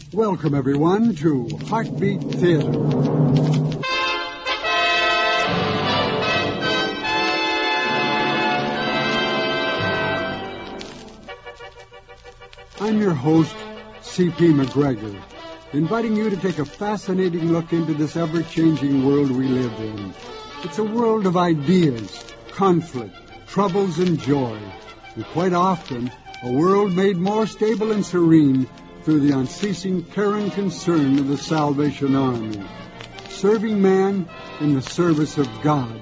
Welcome, everyone, to Heartbeat Theater. I'm your host, C.P. McGregor, inviting you to take a fascinating look into this ever-changing world we live in. It's a world of ideas, conflict, troubles, and joy, and quite often a world made more stable and serene through the unceasing care and concern of the Salvation Army, serving man in the service of God.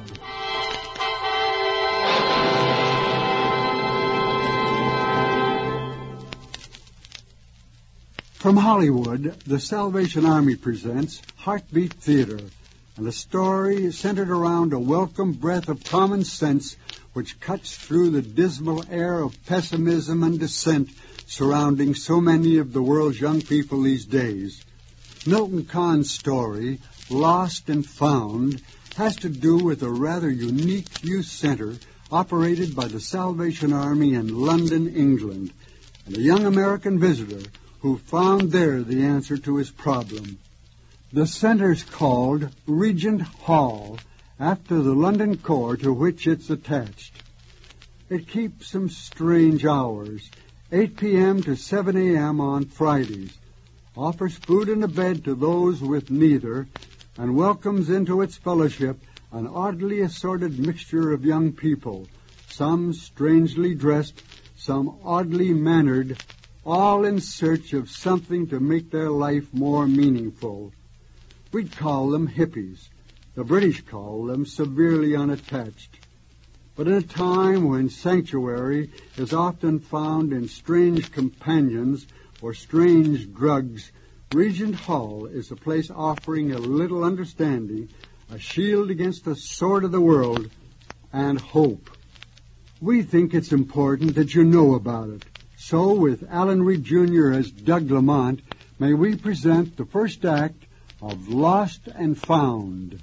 From Hollywood, the Salvation Army presents Heartbeat Theater, and a story centered around a welcome breath of common sense which cuts through the dismal air of pessimism and dissent surrounding so many of the world's young people these days. Milton Kahn's story, Lost and Found, has to do with a rather unique youth center operated by the Salvation Army in London, England, and a young American visitor who found there the answer to his problem. The center's called Regent Hall, after the London core to which it's attached. It keeps some strange hours, 8 p.m. to 7 a.m. on Fridays, offers food and a bed to those with neither, and welcomes into its fellowship an oddly assorted mixture of young people, some strangely dressed, some oddly mannered, all in search of something to make their life more meaningful. We'd call them hippies. The British call them severely unattached. But in a time when sanctuary is often found in strange companions or strange drugs, Regent Hall is a place offering a little understanding, a shield against the sword of the world, and hope. We think it's important that you know about it. So, with Alan Reed Jr. as Doug Lamont, may we present the first act of Lost and Found.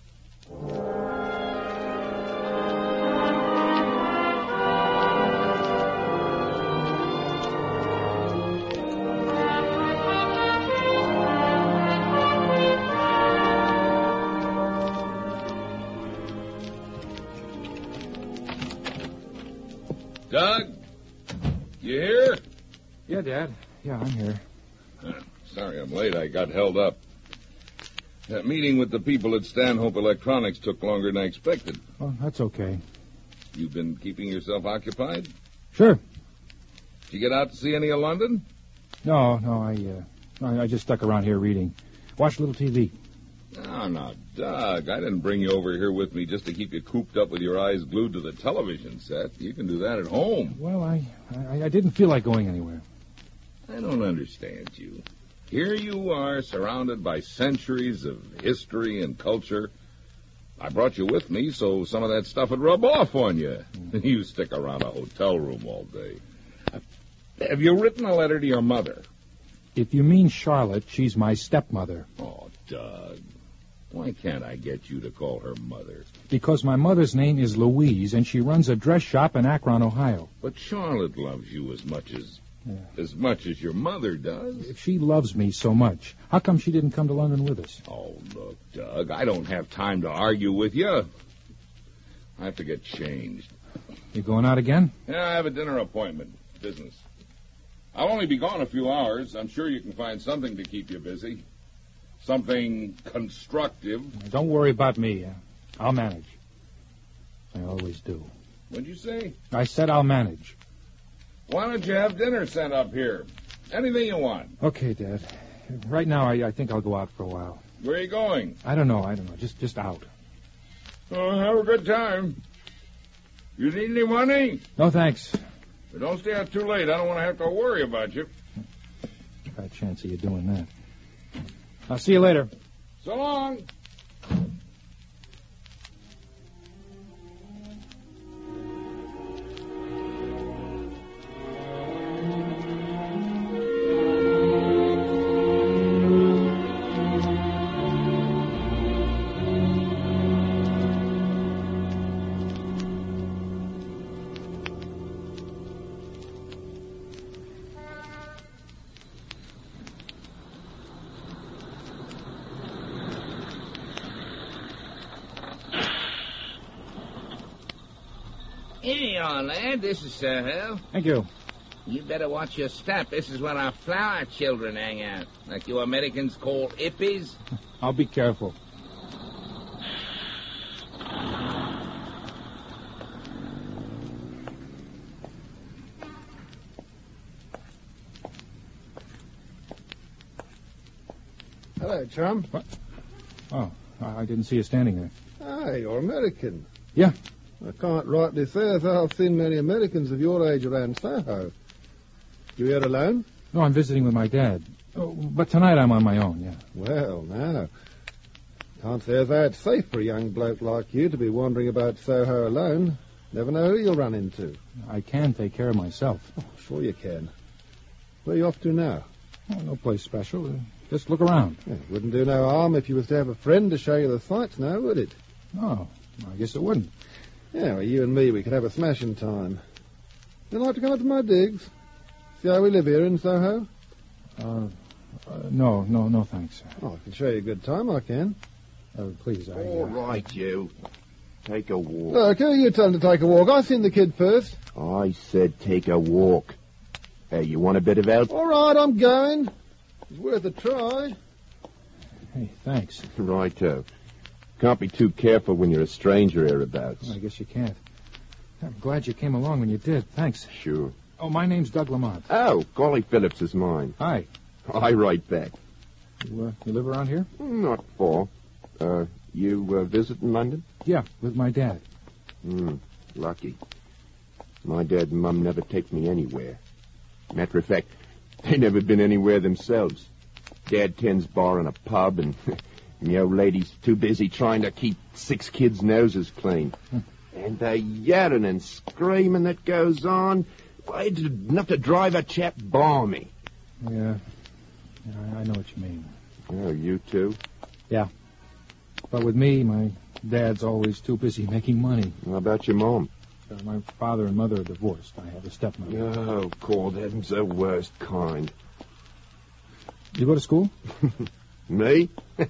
Doug? You here? Yeah, Dad. Yeah, I'm here. Sorry I'm late. I got held up. That meeting with the people at Stanhope Electronics took longer than I expected. Oh, that's okay. You've been keeping yourself occupied? Sure. Did you get out to see any of London? No, I just stuck around here reading. Watched a little TV. No, Doug. I didn't bring you over here with me just to keep you cooped up with your eyes glued to the television set. You can do that at home. Well, I didn't feel like going anywhere. I don't understand you. Here you are, surrounded by centuries of history and culture. I brought you with me so some of that stuff would rub off on you. You stick around a hotel room all day. Have you written a letter to your mother? If you mean Charlotte, she's my stepmother. Oh, Doug. Why can't I get you to call her mother? Because my mother's name is Louise, and she runs a dress shop in Akron, Ohio. But Charlotte loves you as much as your mother does. If she loves me so much, how come she didn't come to London with us? Oh, look, Doug, I don't have time to argue with you. I have to get changed. You going out again? Yeah, I have a dinner appointment. Business. I'll only be gone a few hours. I'm sure you can find something to keep you busy. Something constructive. Don't worry about me. I'll manage. I always do. What'd you say? I said I'll manage. Why don't you have dinner sent up here? Anything you want. Okay, Dad. Right now, I think I'll go out for a while. Where are you going? I don't know. Just out. Oh, have a good time. You need any money? No, thanks. But don't stay out too late. I don't want to have to worry about you. Got a chance of you doing that. I'll see you later. So long. Here you are, lad. This is Soho. Thank you. You better watch your step. This is where our flower children hang out. Like you Americans call hippies. I'll be careful. Hello, chum. What? Oh, I didn't see you standing there. Hey, you're American. Yeah. I can't rightly say as I've seen many Americans of your age around Soho. You here alone? No, I'm visiting with my dad. Oh, but tonight I'm on my own, yeah. Well, now, can't say as it's safe for a young bloke like you to be wandering about Soho alone. Never know who you'll run into. I can take care of myself. Oh, sure you can. Where are you off to now? Oh, no place special. Just look around. Yeah, it wouldn't do no harm if you was to have a friend to show you the sights now, would it? Oh, I guess it wouldn't. Yeah, well, you and me, we could have a smashing time. You'd like to come up to my digs? See how we live here in Soho? No, thanks. Oh, I can show you a good time, I can. Please, All right, you. Take a walk. Look, who are you telling to take a walk? I seen the kid first. I said take a walk. Hey, you want a bit of help? All right, I'm going. It's worth a try. Hey, thanks. Righto. Can't be too careful when you're a stranger hereabouts. I guess you can't. I'm glad you came along when you did. Thanks. Sure. Oh, my name's Doug Lamont. Oh, Golly Phillips is mine. Hi. I write back. You live around here? Not far. You visit in London? Yeah, with my dad. Lucky. My dad and Mum never take me anywhere. Matter of fact, they never been anywhere themselves. Dad tends bar in a pub, and the old lady's too busy trying to keep 6 kids' noses clean. And the yelling and screaming that goes on, why, it's enough to drive a chap balmy. Yeah, I know what you mean. Oh, you too? Yeah. But with me, my dad's always too busy making money. How about your mom? My father and mother are divorced. I have a stepmother. Oh, call them the worst kind. You go to school? Me?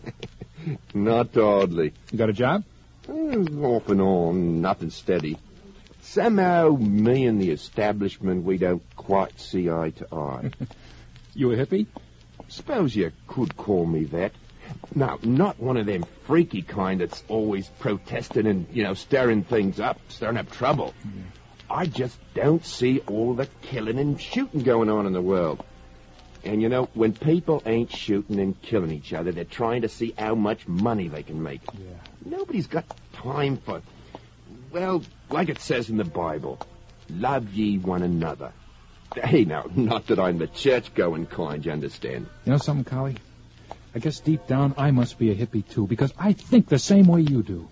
Not hardly. You got a job? Off and on, nothing steady. Somehow, me and the establishment, we don't quite see eye to eye. You a hippie? Suppose you could call me that. Now, not one of them freaky kind that's always protesting and, stirring up trouble. Yeah. I just don't see all the killing and shooting going on in the world. And, when people ain't shooting and killing each other, they're trying to see how much money they can make. Yeah. Nobody's got time for, well, like it says in the Bible, love ye one another. Hey, now, not that I'm the church-going kind, you understand? You know something, Collie? I guess deep down I must be a hippie, too, because I think the same way you do.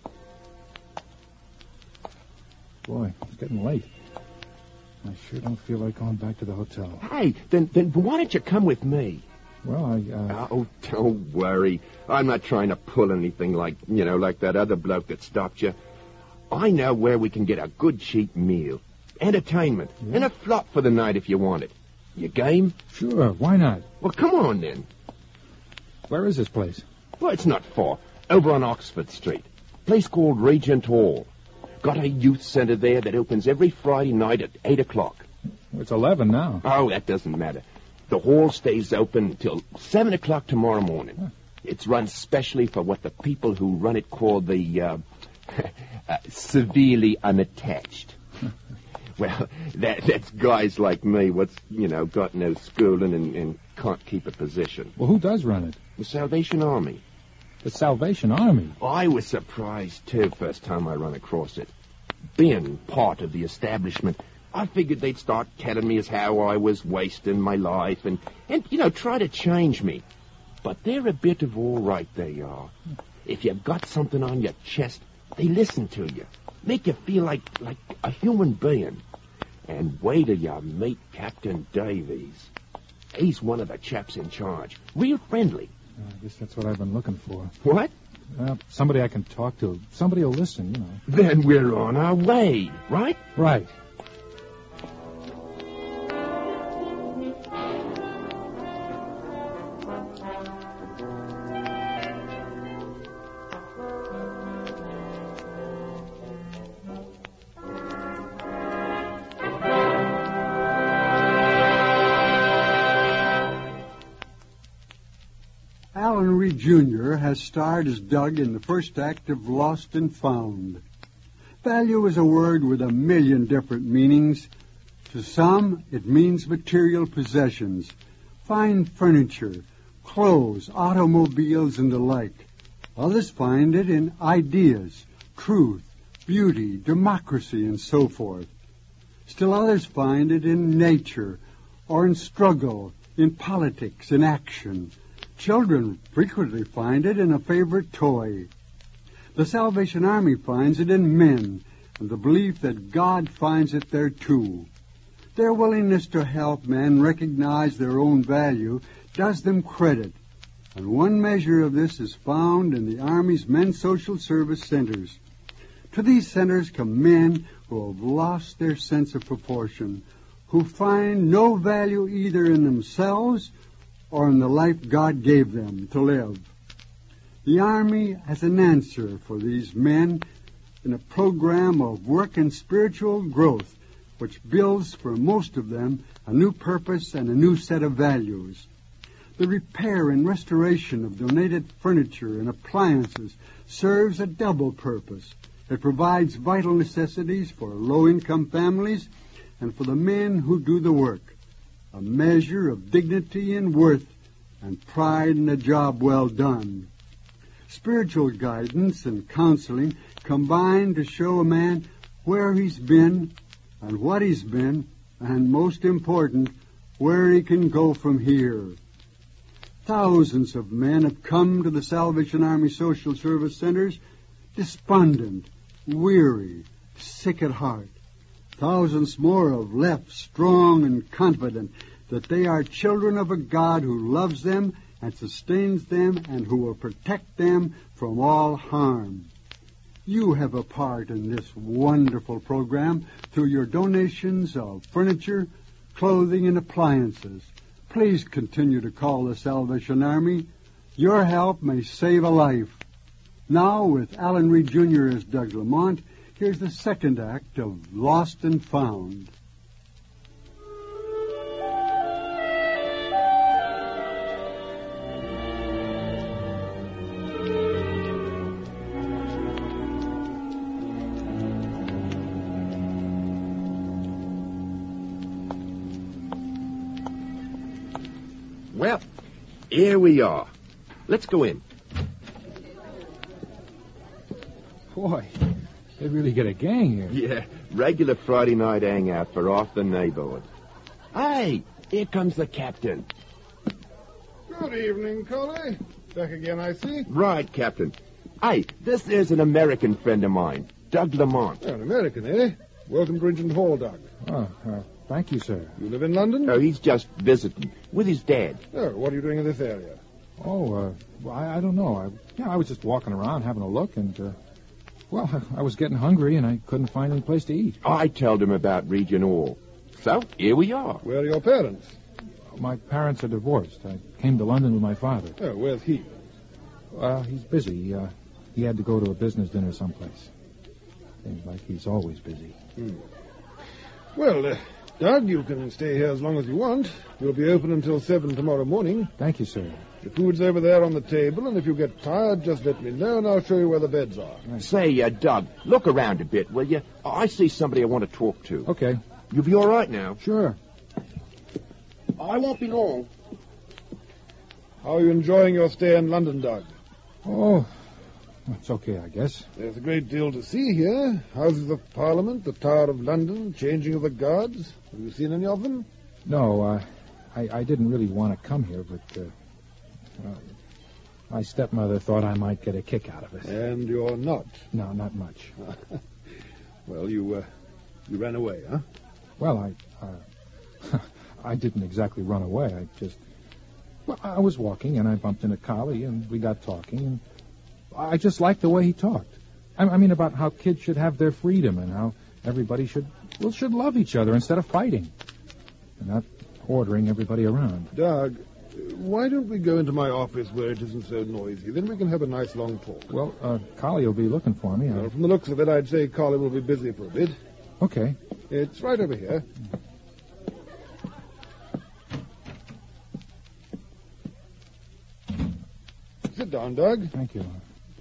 Boy, it's getting late. I sure don't feel like going back to the hotel. Hey, then why don't you come with me? Well, Oh, don't worry. I'm not trying to pull anything like that other bloke that stopped you. I know where we can get a good cheap meal, entertainment, and a flop for the night if you want it. You game? Sure, why not? Well, come on, then. Where is this place? Well, it's not far. Over on Oxford Street. Place called Regent Hall. Got a youth center there that opens every Friday night at 8 o'clock. It's 11 now. Oh, that doesn't matter. The hall stays open until 7 o'clock tomorrow morning. Huh. It's run specially for what the people who run it call the severely unattached. Well, that's guys like me what's, got no schooling and can't keep a position. Well, who does run it? The Salvation Army. The Salvation Army? I was surprised, too, first time I run across it. Being part of the establishment, I figured they'd start telling me as how I was wasting my life and try to change me. But they're a bit of all right, they are. If you've got something on your chest, they listen to you. Make you feel like a human being. And wait till you meet Captain Davies. He's one of the chaps in charge. Real friendly. I guess that's what I've been looking for. What? Somebody I can talk to. Somebody who'll listen, Then we're on our way, right? Right. Alan Reed Jr. has starred as Doug in the first act of Lost and Found. Value is a word with a million different meanings. To some, it means material possessions, fine furniture, clothes, automobiles, and the like. Others find it in ideas, truth, beauty, democracy, and so forth. Still others find it in nature, or in struggle, in politics, in action. Children frequently find it in a favorite toy. The Salvation Army finds it in men, and the belief that God finds it there too. Their willingness to help men recognize their own value does them credit, and one measure of this is found in the Army's men's social service centers. To these centers come men who have lost their sense of proportion, who find no value either in themselves or in the life God gave them to live. The Army has an answer for these men in a program of work and spiritual growth, which builds for most of them a new purpose and a new set of values. The repair and restoration of donated furniture and appliances serves a double purpose. It provides vital necessities for low-income families and for the men who do the work, a measure of dignity and worth and pride in a job well done. Spiritual guidance and counseling combine to show a man where he's been and what he's been, and most important, where he can go from here. Thousands of men have come to the Salvation Army Social Service Centers despondent, weary, sick at heart. Thousands more have left strong and confident that they are children of a God who loves them and sustains them and who will protect them from all harm. You have a part in this wonderful program through your donations of furniture, clothing, and appliances. Please continue to call the Salvation Army. Your help may save a life. Now, with Alan Reed Jr. as Doug Lamont, here's the second act of Lost and Found. Well, here we are. Let's go in. Boy, they really get a gang here. Yeah, regular Friday night hangout for half the neighborhood. Hey, here comes the captain. Good evening, Collie. Back again, I see. Right, Captain. Hey, this is an American friend of mine, Doug Lamont. An American, eh? Welcome to Bridgeton Hall, Doug. Oh, thank you, sir. You live in London? No, he's just visiting with his dad. Oh, what are you doing in this area? Oh, well, I don't know. I was just walking around having a look, and, I was getting hungry, and I couldn't find any place to eat. I told him about Region Hall. So, here we are. Where are your parents? My parents are divorced. I came to London with my father. Oh, where's he? He's busy. He had to go to a business dinner someplace. Seems like he's always busy. Well, Doug, you can stay here as long as you want. We'll be open until 7 tomorrow morning. Thank you, sir. The food's over there on the table, and if you get tired, just let me know, and I'll show you where the beds are. Right. Say, Doug, look around a bit, will you? I see somebody I want to talk to. Okay. You'll be all right now? Sure. I won't be long. How are you enjoying your stay in London, Doug? Oh, it's okay, I guess. There's a great deal to see here. Houses of Parliament, the Tower of London, changing of the guards. Have you seen any of them? No, I didn't really want to come here, but my stepmother thought I might get a kick out of it. And you're not? No, not much. Well, you ran away, huh? Well, I didn't exactly run away. I was walking, and I bumped into Collie, and we got talking, and I just liked the way he talked. I mean, about how kids should have their freedom and how everybody should love each other instead of fighting and not ordering everybody around. Doug, why don't we go into my office where it isn't so noisy? Then we can have a nice long talk. Well, Collie will be looking for me. Well, from the looks of it, I'd say Collie will be busy for a bit. Okay. It's right over here. Sit down, Doug. Thank you.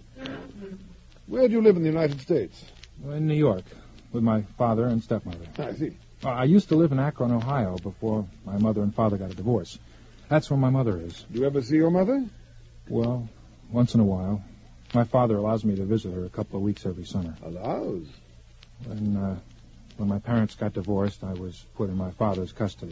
Where do you live in the United States? In New York, with my father and stepmother. I see. I used to live in Akron, Ohio, before my mother and father got a divorce. That's where my mother is. Do you ever see your mother? Well, once in a while. My father allows me to visit her a couple of weeks every summer. Allows? When my parents got divorced, I was put in my father's custody.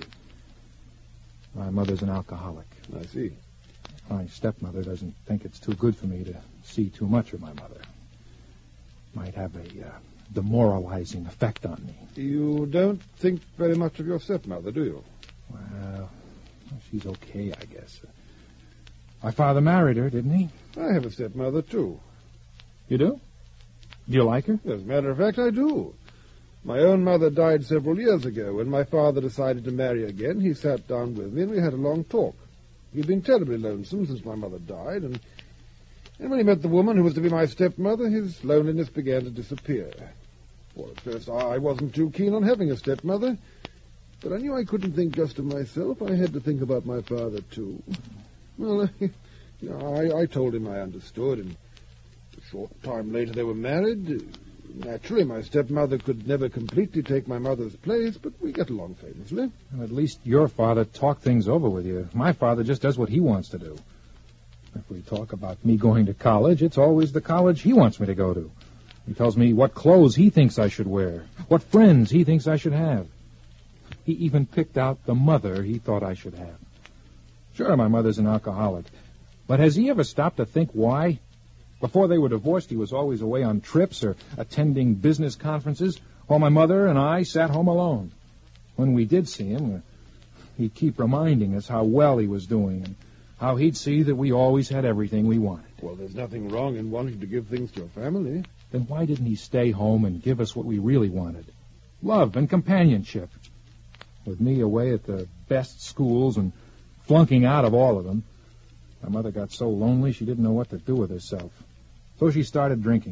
My mother's an alcoholic. I see. My stepmother doesn't think it's too good for me to see too much of my mother. Might have a demoralizing effect on me. You don't think very much of your stepmother, do you? Well, she's okay, I guess. My father married her, didn't he? I have a stepmother, too. You do? Do you like her? As a matter of fact, I do. My own mother died several years ago. When my father decided to marry again, he sat down with me and we had a long talk. He'd been terribly lonesome since my mother died, and when he met the woman who was to be my stepmother, his loneliness began to disappear. Well, at first I wasn't too keen on having a stepmother, but I knew I couldn't think just of myself. I had to think about my father, too. Well, I told him I understood, and a short time later they were married. Naturally, my stepmother could never completely take my mother's place, but we get along famously. Well, at least your father talked things over with you. My father just does what he wants to do. If we talk about me going to college, it's always the college he wants me to go to. He tells me what clothes he thinks I should wear, what friends he thinks I should have. He even picked out the mother he thought I should have. Sure, my mother's an alcoholic, but has he ever stopped to think why? Before they were divorced, he was always away on trips or attending business conferences, while my mother and I sat home alone. When we did see him, he'd keep reminding us how well he was doing and how he'd see that we always had everything we wanted. Well, there's nothing wrong in wanting to give things to your family. Then why didn't he stay home and give us what we really wanted? Love and companionship. With me away at the best schools and flunking out of all of them, my mother got so lonely she didn't know what to do with herself. So she started drinking.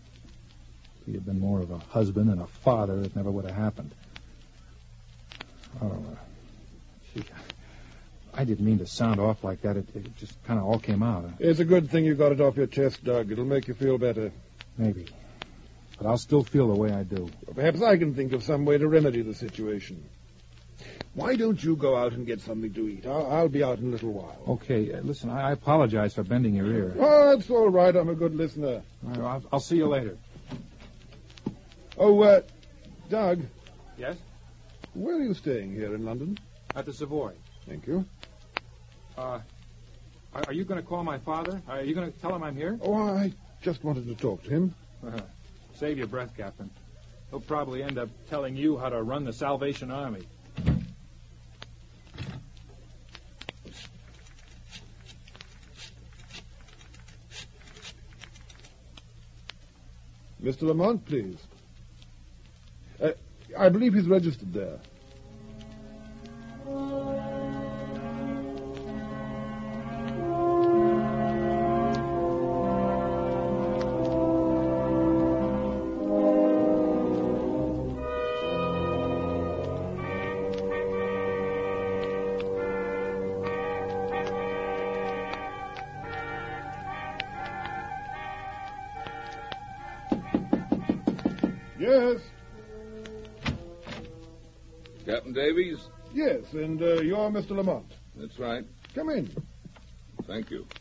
If he had been more of a husband and a father, it never would have happened. I didn't mean to sound off like that. It just kind of all came out. It's a good thing you got it off your chest, Doug. It'll make you feel better. Maybe. But I'll still feel the way I do. Well, perhaps I can think of some way to remedy the situation. Why don't you go out and get something to eat? I'll be out in a little while. Okay, listen, I apologize for bending your ear. Oh, that's all right. I'm a good listener. All right, I'll see you later. Oh, Doug. Yes? Where are you staying here in London? At the Savoy. Thank you. Are you going to call my father? Are you going to tell him I'm here? Oh, I just wanted to talk to him. Save your breath, Captain. He'll probably end up telling you how to run the Salvation Army. Mr. Lamont, please. I believe he's registered there. Yes. Captain Davies? Yes, and you're Mr. Lamont. That's right. Come in. Thank you.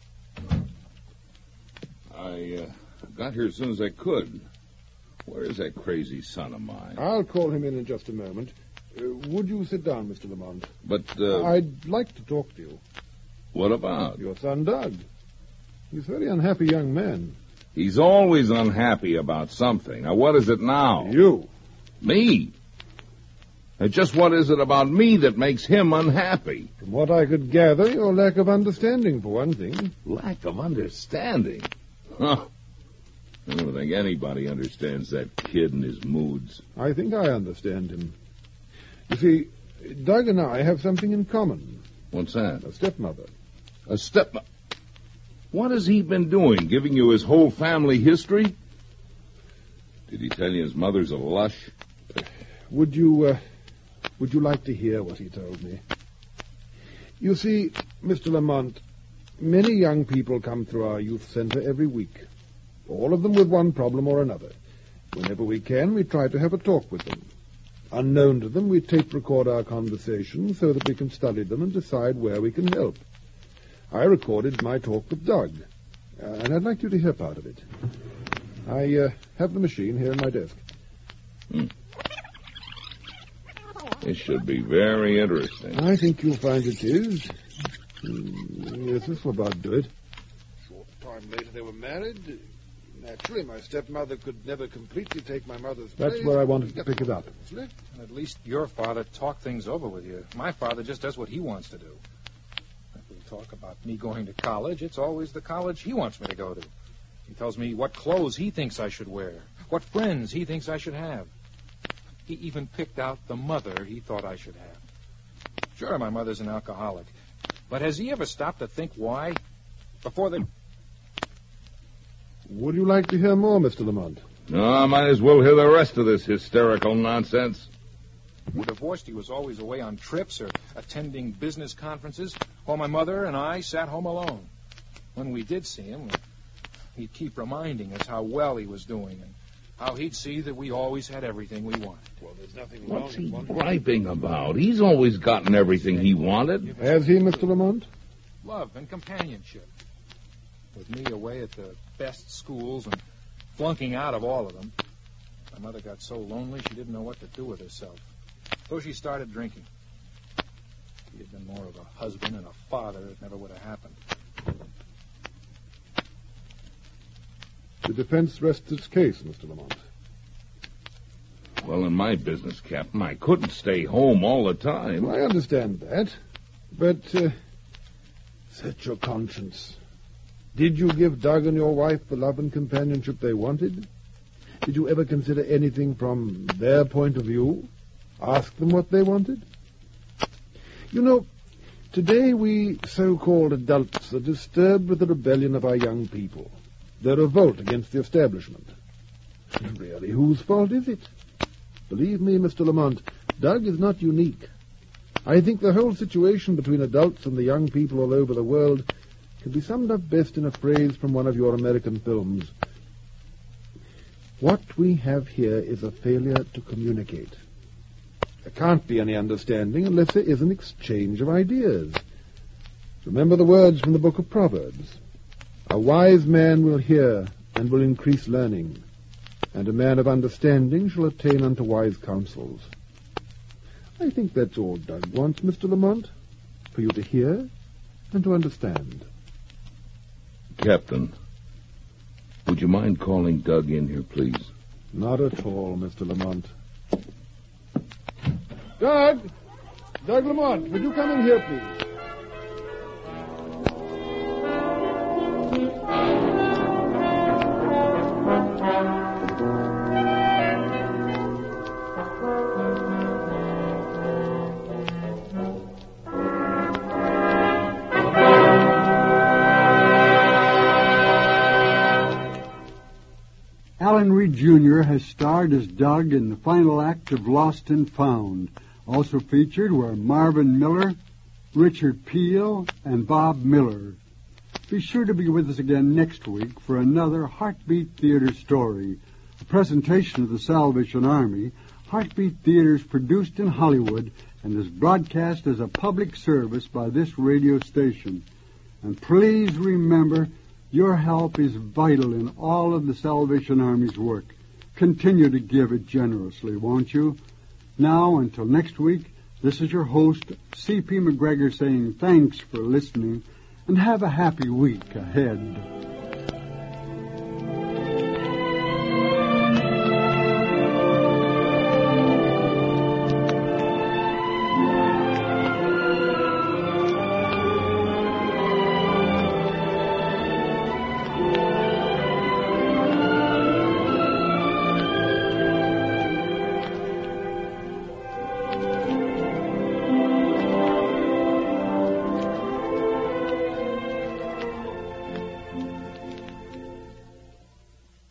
I got here as soon as I could. Where is that crazy son of mine? I'll call him in just a moment. Would you sit down, Mr. Lamont? But, I'd like to talk to you. What about? Your son, Doug. He's a very unhappy young man. He's always unhappy about something. Now, what is it now? You. Me? And just what is it about me that makes him unhappy? From what I could gather, your lack of understanding, for one thing. Lack of understanding? Huh. I don't think anybody understands that kid and his moods. I think I understand him. You see, Doug and I have something in common. What's that? A stepmother. A stepmother? What has he been doing, giving you his whole family history? Did he tell you his mother's a lush? Would you like to hear what he told me? You see, Mr. Lamont, Many young people come through our youth center every week, all of them with one problem or another. Whenever we can, we try to have a talk with them. Unknown to them, we tape record our conversations so that we can study them and decide where we can help. I recorded my talk with Doug, and I'd like you to hear part of it. I have the machine here in my desk. This should be very interesting. I think you'll find it is. Yes, this will about do it. Short time later, they were married. Naturally, my stepmother could never completely take my mother's place. That's where I wanted to pick it up. At least your father talked things over with you. My father just does what he wants to do. If we talk about me going to college, it's always the college he wants me to go to. He tells me what clothes he thinks I should wear, what friends he thinks I should have. He even picked out the mother he thought I should have. Sure, my mother's an alcoholic. But has he ever stopped to think why? Before they... Would you like to hear more, Mr. Lamont? No, I might as well hear the rest of this hysterical nonsense. When divorced, he was always away on trips or attending business conferences, while my mother and I sat home alone. When we did see him, he'd keep reminding us how well he was doing and how he'd see that we always had everything we wanted. Well, there's nothing wrong. What's he griping about? He's always gotten everything he wanted. Has he, Mr. Lamont? Love and companionship. With me away at the best schools and flunking out of all of them, my mother got so lonely she didn't know what to do with herself. So she started drinking. If he had been more of a husband and a father, it never would have happened. The defense rests its case, Mr. Lamont. Well, in my business, Captain, I couldn't stay home all the time. Well, I understand that. But, set your conscience. Did you give Doug and your wife the love and companionship they wanted? Did you ever consider anything from their point of view? Ask them what they wanted? You know, today we so-called adults are disturbed with the rebellion of our young people. Their revolt against the establishment. Really, whose fault is it? Believe me, Mr. Lamont, Doug is not unique. I think the whole situation between adults and the young people all over the world can be summed up best in a phrase from one of your American films. What we have here is a failure to communicate. There can't be any understanding unless there is an exchange of ideas. Remember the words from the book of Proverbs. A wise man will hear and will increase learning, and a man of understanding shall attain unto wise counsels. I think that's all Doug wants, Mr. Lamont, for you to hear and to understand. Captain, would you mind calling Doug in here, please? Not at all, Mr. Lamont. Doug! Doug Lamont, would you come in here, please? Alan Reed Jr. has starred as Doug in the final act of Lost and Found. Also featured were Marvin Miller, Richard Peel, and Bob Miller. Be sure to be with us again next week for another Heartbeat Theater story, a presentation of the Salvation Army. Heartbeat Theater is produced in Hollywood and is broadcast as a public service by this radio station. And please remember, your help is vital in all of the Salvation Army's work. Continue to give it generously, won't you? Now, until next week, this is your host, C.P. McGregor, saying thanks for listening and have a happy week ahead.